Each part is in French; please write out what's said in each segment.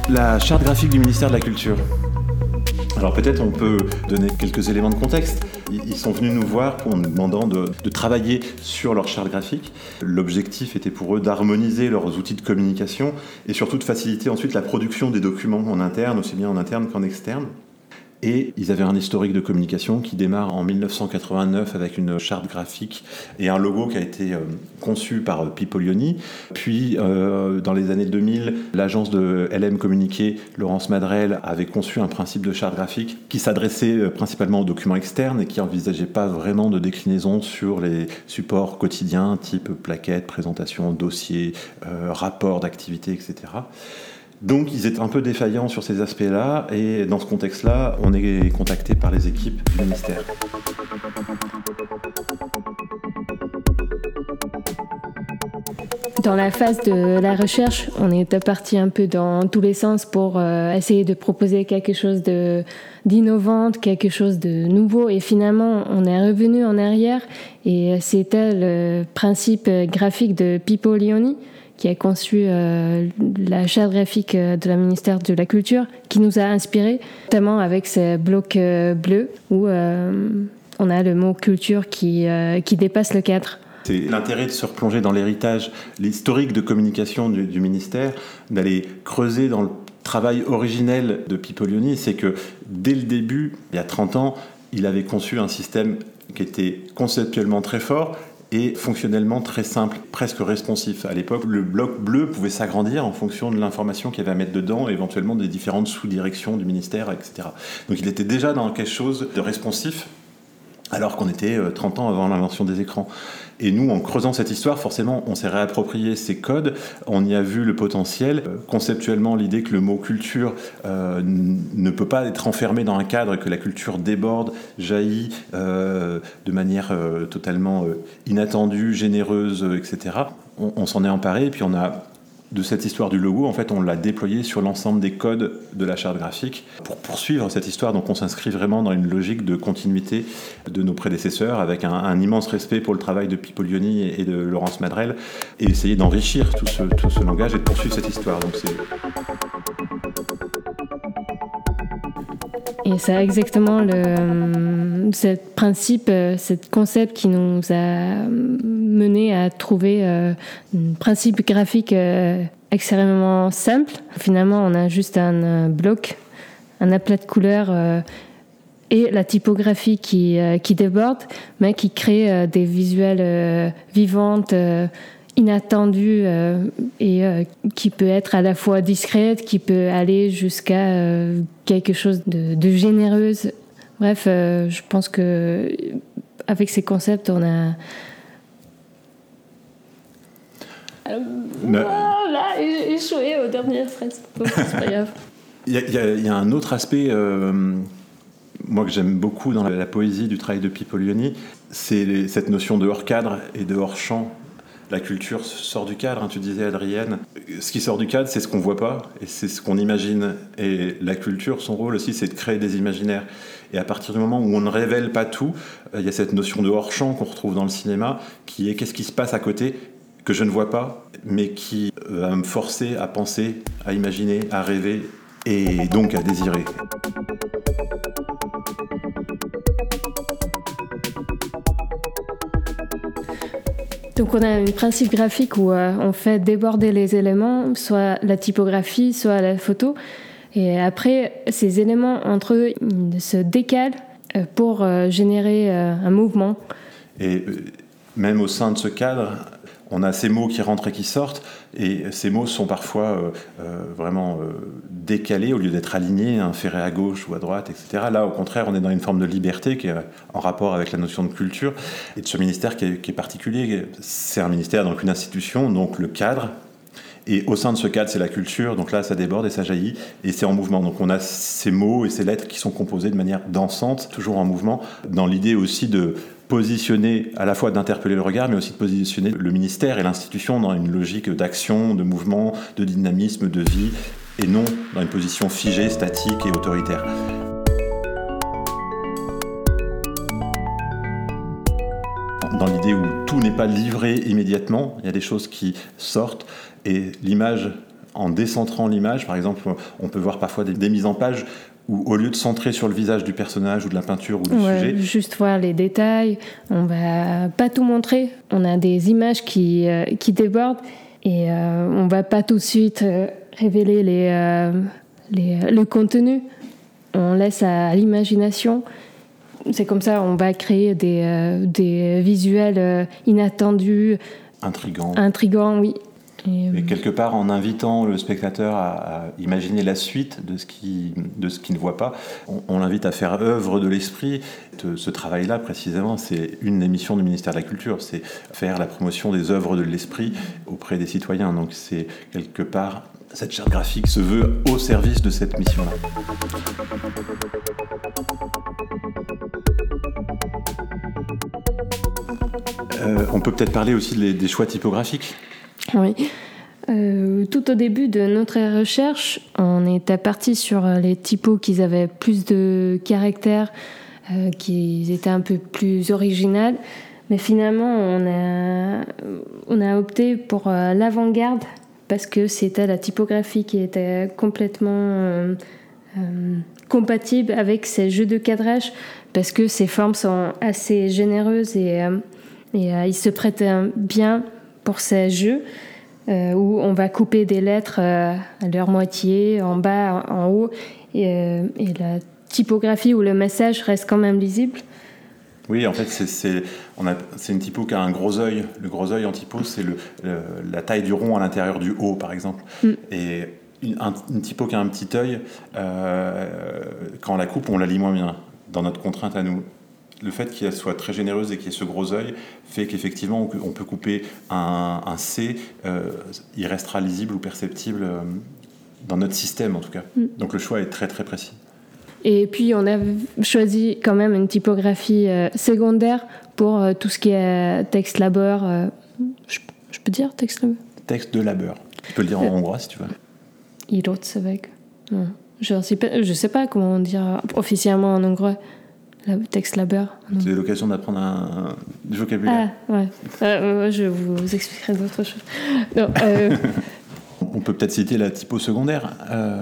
La charte graphique du ministère de la Culture. Alors peut-être on peut donner quelques éléments de contexte. Ils sont venus nous voir en nous demandant de travailler sur leur charte graphique. L'objectif était pour eux d'harmoniser leurs outils de communication et surtout de faciliter ensuite la production des documents en interne, aussi bien en interne qu'en externe. Et ils avaient un historique de communication qui démarre en 1989 avec une charte graphique et un logo qui a été conçu par Pipoglioni. Puis, dans les années 2000, l'agence de LM Communiqué, Laurence Madrel, avait conçu un principe de charte graphique qui s'adressait principalement aux documents externes et qui n'envisageait pas vraiment de déclinaison sur les supports quotidiens, type plaquettes, présentations, dossiers, rapports d'activité, etc. Donc ils étaient un peu défaillants sur ces aspects-là et dans ce contexte-là, on est contacté par les équipes du ministère. Dans la phase de la recherche, on est parti un peu dans tous les sens pour essayer de proposer quelque chose d'innovant, quelque chose de nouveau. Et finalement, on est revenu en arrière et c'était le principe graphique de Pipoglioni qui a conçu la charte graphique de la ministère de la Culture, qui nous a inspirés, notamment avec ces blocs bleus où on a le mot culture qui dépasse le cadre. C'est l'intérêt de se replonger dans l'héritage, l'historique de communication du ministère, d'aller creuser dans le travail originel de Pipoglioni, c'est que dès le début, il y a 30 ans, il avait conçu un système qui était conceptuellement très fort et fonctionnellement très simple, presque responsif. À l'époque, le bloc bleu pouvait s'agrandir en fonction de l'information qu'il y avait à mettre dedans, et éventuellement des différentes sous-directions du ministère, etc. Donc il était déjà dans quelque chose de responsif, alors qu'on était 30 ans avant l'invention des écrans. Et nous, en creusant cette histoire, forcément, on s'est réapproprié ces codes, on y a vu le potentiel. Conceptuellement, l'idée que le mot culture ne peut pas être enfermé dans un cadre, que la culture déborde, jaillit de manière totalement inattendue, généreuse, etc. On s'en est emparé, et puis on a, de cette histoire du logo, en fait, on l'a déployé sur l'ensemble des codes de la charte graphique pour poursuivre cette histoire. Donc on s'inscrit vraiment dans une logique de continuité de nos prédécesseurs, avec un immense respect pour le travail de Pipoglioni et de Laurence Madrel, et essayer d'enrichir tout ce langage et de poursuivre cette histoire. Donc c'est... Et c'est exactement ce principe, ce concept qui nous a mené à trouver un principe graphique extrêmement simple. Finalement, on a juste un bloc, un aplat de couleurs et la typographie qui déborde, mais qui crée des visuels vivantes, inattendue et qui peut être à la fois discrète, qui peut aller jusqu'à quelque chose de généreuse. Bref, je pense que avec ces concepts, on a... Là, échoué au dernier stress. C'est pas grave. Il y a un autre aspect, moi que j'aime beaucoup dans la poésie du travail de Pipoglioni, c'est cette notion de hors-cadre et de hors-champ. La culture sort du cadre, tu disais, Adrienne. Ce qui sort du cadre, c'est ce qu'on ne voit pas et c'est ce qu'on imagine. Et la culture, son rôle aussi, c'est de créer des imaginaires. Et à partir du moment où on ne révèle pas tout, il y a cette notion de hors-champ qu'on retrouve dans le cinéma, qui est qu'est-ce qui se passe à côté que je ne vois pas, mais qui va me forcer à penser, à imaginer, à rêver et donc à désirer. Donc on a un principe graphique où on fait déborder les éléments, soit la typographie, soit la photo. Et après, ces éléments entre eux se décalent pour générer un mouvement. Et même au sein de ce cadre, on a ces mots qui rentrent et qui sortent, et ces mots sont parfois vraiment décalés au lieu d'être alignés, ferrés à gauche ou à droite, etc. Là, au contraire, on est dans une forme de liberté qui est en rapport avec la notion de culture et de ce ministère qui est particulier. C'est un ministère, donc une institution, donc le cadre. Et au sein de ce cadre, c'est la culture, donc là, ça déborde et ça jaillit, et c'est en mouvement. Donc on a ces mots et ces lettres qui sont composés de manière dansante, toujours en mouvement, dans l'idée aussi de positionner, à la fois d'interpeller le regard, mais aussi de positionner le ministère et l'institution dans une logique d'action, de mouvement, de dynamisme, de vie, et non dans une position figée, statique et autoritaire. Dans l'idée où tout n'est pas livré immédiatement, il y a des choses qui sortent, et l'image en décentrant l'image. Par exemple, on peut voir parfois des mises en page où, au lieu de centrer sur le visage du personnage ou de la peinture ou du sujet... Juste voir les détails, on va pas tout montrer. On a des images qui débordent et on va pas tout de suite révéler le contenu. On laisse à l'imagination. C'est comme ça, on va créer des visuels inattendus. Intrigants, oui. Et quelque part, en invitant le spectateur à imaginer la suite de ce qu'il ne voit pas, on l'invite à faire œuvre de l'esprit. Ce travail-là, précisément, c'est une des missions du ministère de la Culture, c'est faire la promotion des œuvres de l'esprit auprès des citoyens. Donc c'est quelque part, cette charte graphique se veut au service de cette mission-là. On peut peut-être parler aussi des choix typographiques. Oui. Tout au début de notre recherche, on était parti sur les typos qui avaient plus de caractères, qui étaient un peu plus originales. Mais finalement, on a opté pour l'avant-garde parce que c'était la typographie qui était complètement compatible avec ces jeux de cadrage, parce que ces formes sont assez généreuses et ils se prêtent bien pour ces jeux où on va couper des lettres à leur moitié, en bas, en haut, et la typographie ou le message reste quand même lisible. Oui, en fait, c'est une typo qui a un gros œil. Le gros œil en typo, c'est la taille du rond à l'intérieur du haut, par exemple. Et une typo qui a un petit œil, quand on la coupe, on la lit moins bien, dans notre contrainte à nous. Le fait qu'elle soit très généreuse et qu'il y ait ce gros œil fait qu'effectivement, on peut couper un C, il restera lisible ou perceptible dans notre système, en tout cas. Donc le choix est très, très précis. Et puis, on a choisi quand même une typographie secondaire pour tout ce qui est texte labeur. Je peux dire texte labeur ? Texte de labeur. Tu peux le dire en hongrois, si tu veux. Írotszöveg. Je sais pas comment dire officiellement en hongrois. Texte labeur. C'est l'occasion d'apprendre du vocabulaire. Ah, ouais. Je vous expliquerai d'autres choses. Non, On peut peut-être citer la typo secondaire.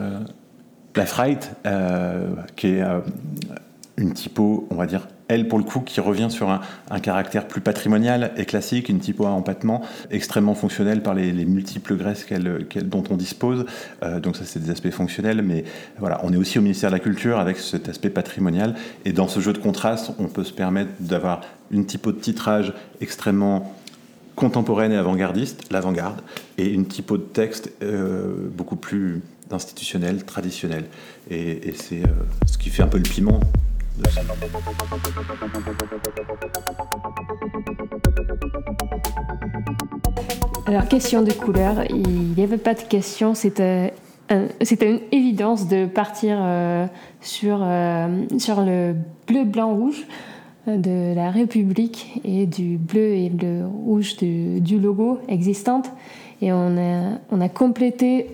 La Freit, qui est une typo, on va dire, elle, pour le coup, qui revient sur un caractère plus patrimonial et classique, une typo à empattement extrêmement fonctionnelle par les multiples graisses dont on dispose. Donc ça, c'est des aspects fonctionnels, mais voilà, on est aussi au ministère de la Culture avec cet aspect patrimonial. Et dans ce jeu de contraste, on peut se permettre d'avoir une typo de titrage extrêmement contemporaine et avant-gardiste, l'avant-garde, et une typo de texte beaucoup plus institutionnelle, traditionnelle. Et c'est ce qui fait un peu le piment de ça. Alors, question de couleur, il n'y avait pas de question, c'était une évidence de partir sur le bleu, blanc, rouge de la République et du bleu et le rouge du logo existante. Et on a complété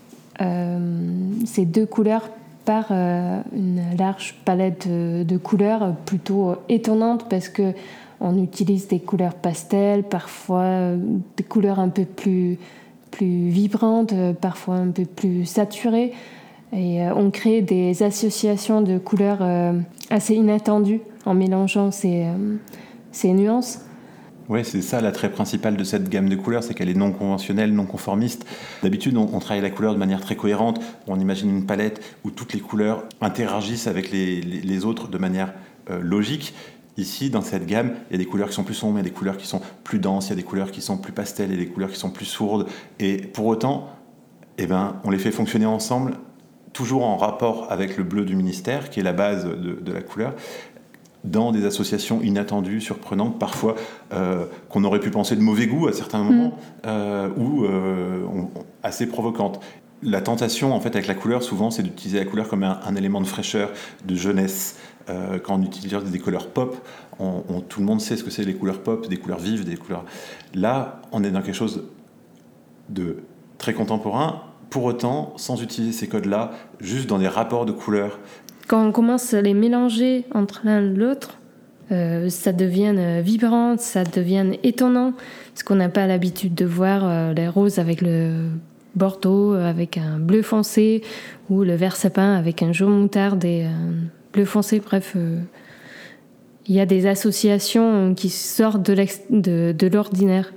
ces deux couleurs par une large palette de couleurs plutôt étonnante, parce que on utilise des couleurs pastel, parfois des couleurs un peu plus vibrantes, parfois un peu plus saturées, et on crée des associations de couleurs assez inattendues en mélangeant ces nuances. Oui, c'est ça l'attrait principal de cette gamme de couleurs, c'est qu'elle est non conventionnelle, non conformiste. D'habitude, on travaille la couleur de manière très cohérente. On imagine une palette où toutes les couleurs interagissent avec les autres de manière logique. Ici, dans cette gamme, il y a des couleurs qui sont plus sombres, il y a des couleurs qui sont plus denses, il y a des couleurs qui sont plus pastel, il y a des couleurs qui sont plus sourdes. Et pour autant, on les fait fonctionner ensemble, toujours en rapport avec le bleu du ministère, qui est la base de la couleur, dans des associations inattendues, surprenantes, parfois qu'on aurait pu penser de mauvais goût à certains moments, ou assez provocantes. La tentation, en fait, avec la couleur, souvent, c'est d'utiliser la couleur comme un élément de fraîcheur, de jeunesse. Quand on utilise des couleurs pop, tout le monde sait ce que c'est les couleurs pop, des couleurs vives, des couleurs... Là, on est dans quelque chose de très contemporain, pour autant, sans utiliser ces codes-là, juste dans des rapports de couleurs. Quand on commence à les mélanger entre l'un et l'autre, ça devient vibrant, ça devient étonnant, parce qu'on n'a pas l'habitude de voir les roses avec le bordeaux avec un bleu foncé, ou le vert sapin avec un jaune moutarde et un bleu foncé. Bref, il y a des associations qui sortent de l'ordinaire.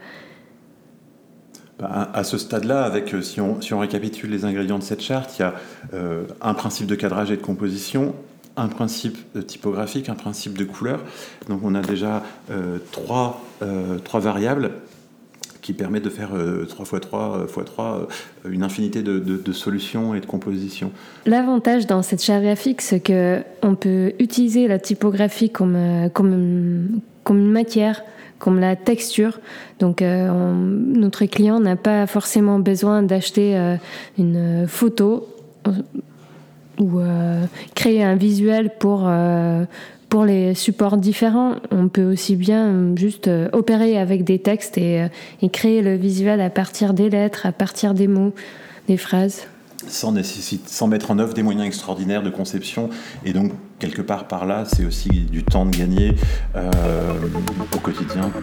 À ce stade-là, si on récapitule les ingrédients de cette charte, il y a un principe de cadrage et de composition, un principe typographique, un principe de couleur. Donc on a déjà trois variables qui permettent de faire 3 x 3 x 3 une infinité de solutions et de compositions. L'avantage dans cette charte graphique, c'est qu'on peut utiliser la typographie comme une matière, comme la texture. Donc notre client n'a pas forcément besoin d'acheter une photo ou créer un visuel pour les supports différents. On peut aussi bien juste opérer avec des textes et créer le visuel à partir des lettres, à partir des mots, des phrases. Sans mettre en œuvre des moyens extraordinaires de conception. Et donc, quelque part par là, c'est aussi du temps de gagner au quotidien.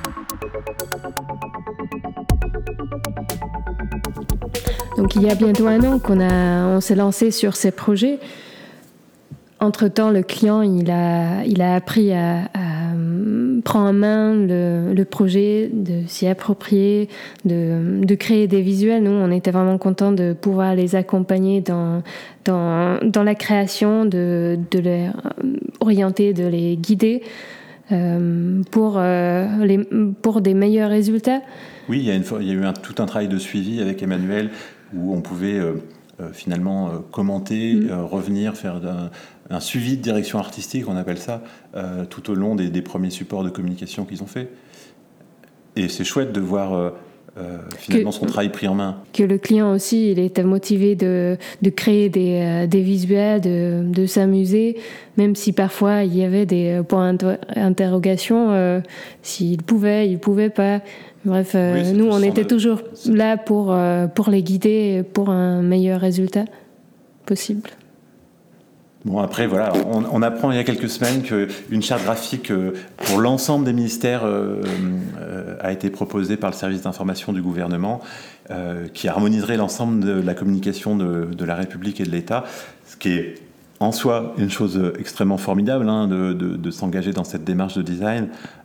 Donc, il y a bientôt 1 an on s'est lancé sur ces projets. Entre-temps, le client, il a appris à prendre en main le projet, de s'y approprier, de créer des visuels. Nous, on était vraiment contents de pouvoir les accompagner dans la création, de les orienter, de les guider pour des meilleurs résultats. Oui, il y a eu tout un travail de suivi avec Emmanuel où on pouvait finalement commenter, revenir, faire un suivi de direction artistique, on appelle ça, tout au long des premiers supports de communication qu'ils ont fait. Et c'est chouette de voir finalement son travail pris en main. Que le client aussi, il était motivé de créer des visuels, de s'amuser, même si parfois il y avait des points d'interrogation, s'il pouvait, il pouvait pas. Bref, oui, nous, on était toujours là pour les guider pour un meilleur résultat possible. Bon, après, voilà, on apprend il y a quelques semaines qu'une charte graphique pour l'ensemble des ministères a été proposée par le service d'information du gouvernement qui harmoniserait l'ensemble de la communication de la République et de l'État, ce qui est en soi une chose extrêmement formidable de s'engager dans cette démarche de design,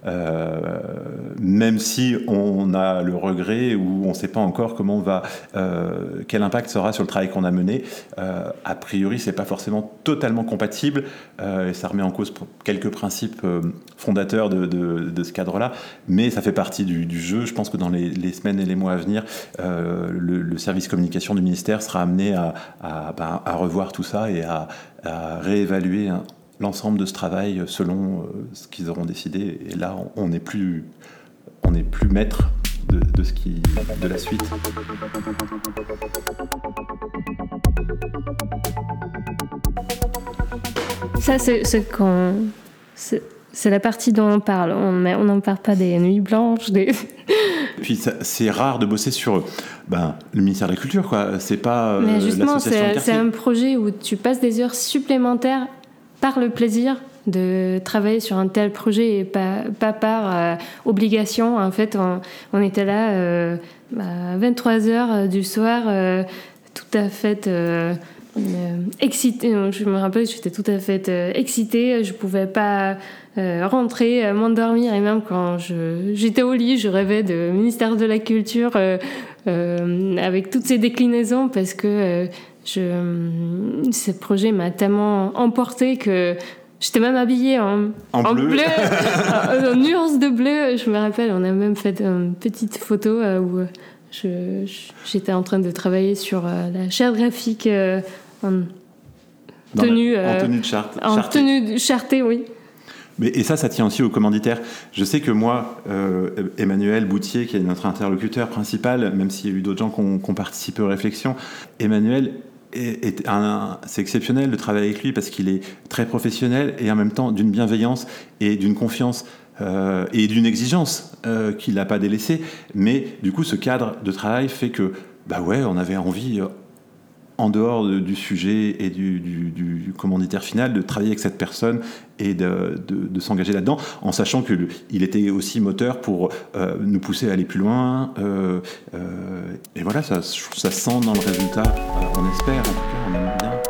même si on a le regret ou on ne sait pas encore quel impact sera sur le travail qu'on a mené. A priori, c'est pas forcément totalement compatible et ça remet en cause quelques principes fondateurs de ce cadre-là, mais ça fait partie du jeu. Je pense que dans les semaines et les mois à venir, le service communication du ministère sera amené à revoir tout ça et à réévaluer l'ensemble de ce travail selon ce qu'ils auront décidé. Et là, on n'est plus maître de la suite. Ça, c'est la partie dont on parle. On n'en parle pas des nuits blanches. Puis c'est rare de bosser sur le ministère de la Culture, quoi. C'est pas mais justement, l'association de quartier. C'est un projet où tu passes des heures supplémentaires par le plaisir de travailler sur un tel projet et pas par obligation. En fait, on était là à 23h du soir, tout à fait excitée. Je me rappelle, j'étais tout à fait excitée. Je pouvais pas rentrer, m'endormir, et même quand j'étais au lit, je rêvais de ministère de la Culture avec toutes ces déclinaisons, parce que ce projet m'a tellement emportée que j'étais même habillée en bleu en nuance de bleu. Je me rappelle, on a même fait une petite photo où j'étais en train de travailler sur la charte graphique en tenue de charte. En tenue chartée, oui. Et ça tient aussi aux commanditaires. Je sais que moi, Emmanuel Boutier, qui est notre interlocuteur principal, même s'il y a eu d'autres gens qui ont participé aux réflexions, Emmanuel, c'est exceptionnel de travailler avec lui parce qu'il est très professionnel et en même temps d'une bienveillance et d'une confiance et d'une exigence qu'il n'a pas délaissée. Mais du coup, ce cadre de travail fait que, on avait envie en dehors du sujet et du commanditaire final, de travailler avec cette personne et de s'engager là-dedans, en sachant qu'il était aussi moteur pour nous pousser à aller plus loin. Et voilà, ça se sent dans le résultat, on espère, en tout cas, on aime bien.